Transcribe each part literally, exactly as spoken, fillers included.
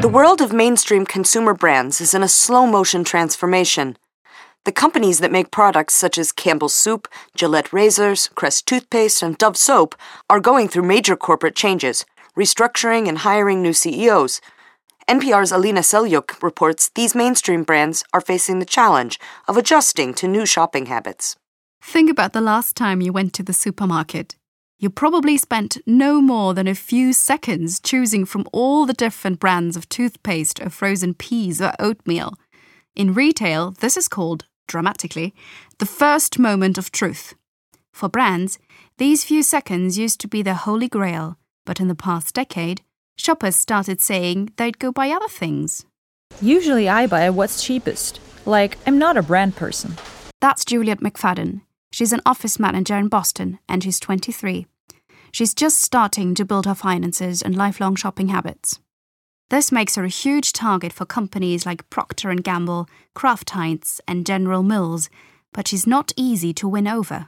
world of mainstream consumer brands is in a slow-motion transformation. The companies that make products such as Campbell's Soup, Gillette razors, Crest toothpaste, and Dove soap are going through major corporate changes, restructuring and hiring new C E Os. N P R's Alina Selyuk reports these mainstream brands are facing the challenge of adjusting to new shopping habits. Think about the last time you went to the supermarket. You probably spent no more than a few seconds choosing from all the different brands of toothpaste or frozen peas or oatmeal. In retail, this is called, dramatically, the first moment of truth. For brands, these few seconds used to be the holy grail, but in the past decade, shoppers started saying they'd go buy other things. Usually I buy what's cheapest. Like, I'm not a brand person. That's Juliet McFadden. She's an office manager in Boston, and she's twenty-three. She's just starting to build her finances and lifelong shopping habits. This makes her a huge target for companies like Procter and Gamble, Kraft Heinz, and General Mills, but she's not easy to win over.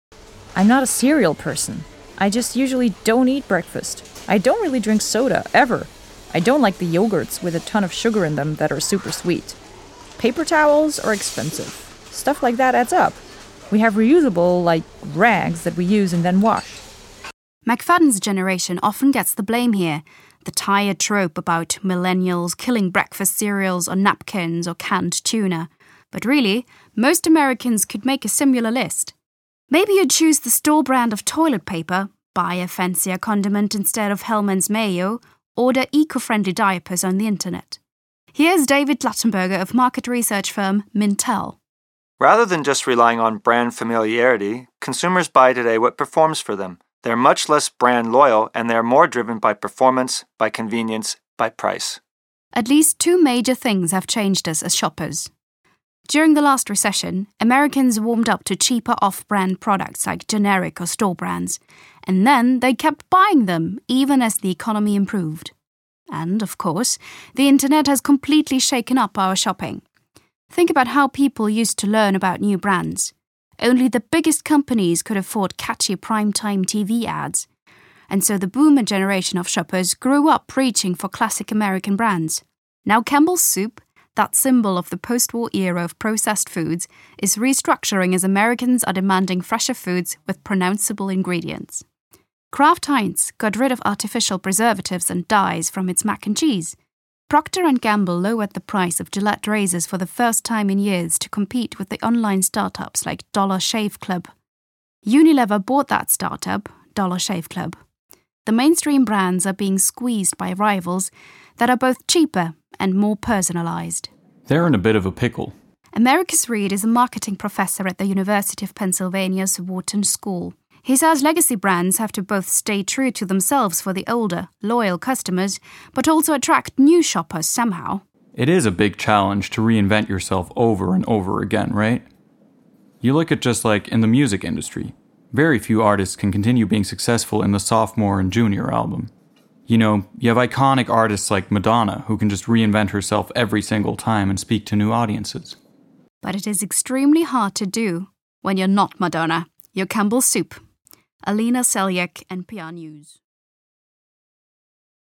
I'm not a cereal person. I just usually don't eat breakfast. I don't really drink soda, ever. I don't like the yogurts with a ton of sugar in them that are super sweet. Paper towels are expensive. Stuff like that adds up. We have reusable, like, rags that we use and then wash. McFadden's generation often gets the blame here. The tired trope about millennials killing breakfast cereals or napkins or canned tuna. But really, most Americans could make a similar list. Maybe you'd choose the store brand of toilet paper, buy a fancier condiment instead of Hellmann's mayo, order eco-friendly diapers on the internet. Here's David Lattenberger of market research firm Mintel. Rather than just relying on brand familiarity, consumers buy today what performs for them. They're much less brand loyal, and they're more driven by performance, by convenience, by price. At least two major things have changed us as shoppers. During the last recession, Americans warmed up to cheaper off-brand products like generic or store brands, and then they kept buying them even as the economy improved. And, of course, the internet has completely shaken up our shopping. Think about how people used to learn about new brands. Only the biggest companies could afford catchy primetime T V ads. And so the boomer generation of shoppers grew up reaching for classic American brands. Now Campbell's Soup, that symbol of the post-war era of processed foods, is restructuring as Americans are demanding fresher foods with pronounceable ingredients. Kraft Heinz got rid of artificial preservatives and dyes from its mac and cheese. Procter and Gamble lowered the price of Gillette razors for the first time in years to compete with the online startups like Dollar Shave Club. Unilever bought that startup, Dollar Shave Club. The mainstream brands are being squeezed by rivals that are both cheaper and more personalized. They're in a bit of a pickle. Americus Reed is a marketing professor at the University of Pennsylvania's Wharton School. He says legacy brands have to both stay true to themselves for the older, loyal customers, but also attract new shoppers somehow. It is a big challenge to reinvent yourself over and over again, right? You look at just like in the music industry. Very few artists can continue being successful in the sophomore and junior album. You know, you have iconic artists like Madonna who can just reinvent herself every single time and speak to new audiences. But it is extremely hard to do when you're not Madonna. You're Campbell's Soup. Alina Selyuk, N P R News.